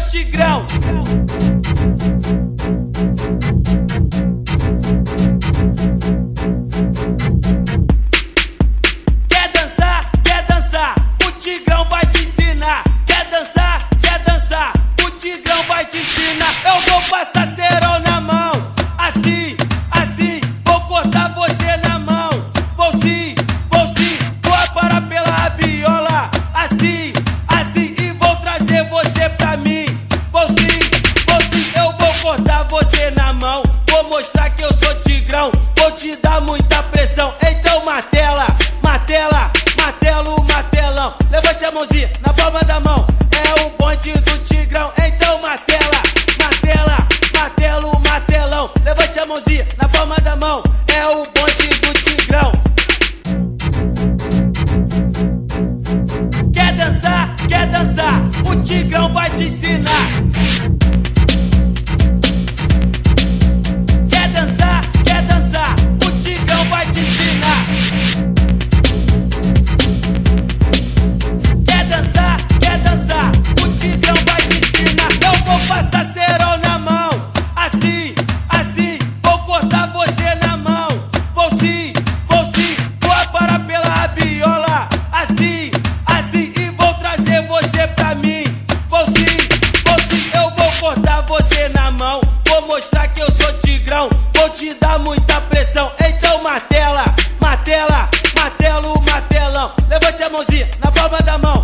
Tigrão. Quer dançar? Quer dançar? O Tigrão vai te ensinar. Quer dançar? Quer dançar? O Tigrão vai te ensinar. Eu vou passar cerol na mão, assim, assim, vou cortar você na mão. Vou sim, vou aparar pela rabiola, assim, assim, e vou trazer você pra mim. Vou sim, eu vou cortar você na mão. Vou mostrar que eu sou Tigrão, vou te dar muita pressão. Então martela, martela, martelo, martelão. Levante a mãozinha na palma da mão, é o bonde do Tigrão. Então martela, martela, martelo, martelão. Levante a mãozinha na palma da mão, é o bonde do Tigrão. Quer dançar? Quer dançar? O Tigrão vai te ensinar. Quer dançar? Quer dançar? O Tigrão vai te ensinar. Quer dançar? Quer dançar? O Tigrão vai te ensinar. Eu vou passar cerol na mão, assim, assim, vou cortar você na mão. Vou sim, vou aparar pela rabiola, assim, assim, e vou trazer você pra mim. Vou sim, eu vou cortar você na mão. Vou mostrar que eu sou Tigrão, vou te dar muita pressão. Então martela, martela, martelo, martelão. Levante a mãozinha na palma da mão,